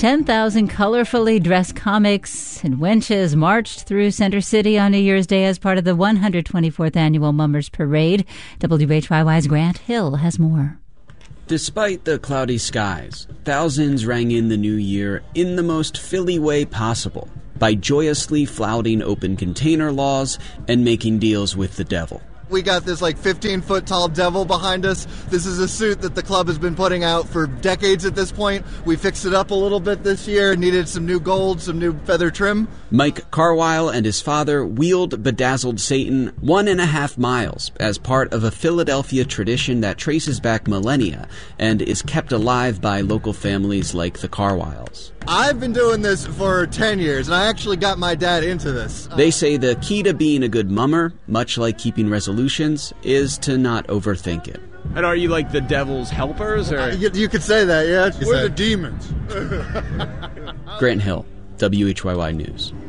10,000 colorfully dressed comics and wenches marched through Center City on New Year's Day as part of the 124th Annual Mummers Parade. WHYY's Grant Hill has more. Despite the cloudy skies, thousands rang in the new year in the most Philly way possible, by joyously flouting open container laws and making deals with the devil. We got this 15-foot tall devil behind us. This is a suit that the club has been putting out for decades at this point. We fixed it up a little bit this year, needed some new gold, some new feather trim. Mike Carwile and his father wheeled Bedazzled Satan 1.5 miles as part of a Philadelphia tradition that traces back millennia and is kept alive by local families like the Carwiles. I've been doing this for 10 years, and I actually got my dad into this. They say the key to being a good mummer, much like keeping resolutions, is to not overthink it. And are you like the devil's helpers? Or You could say that, yeah. We're the demons. Grant Hill, WHYY News.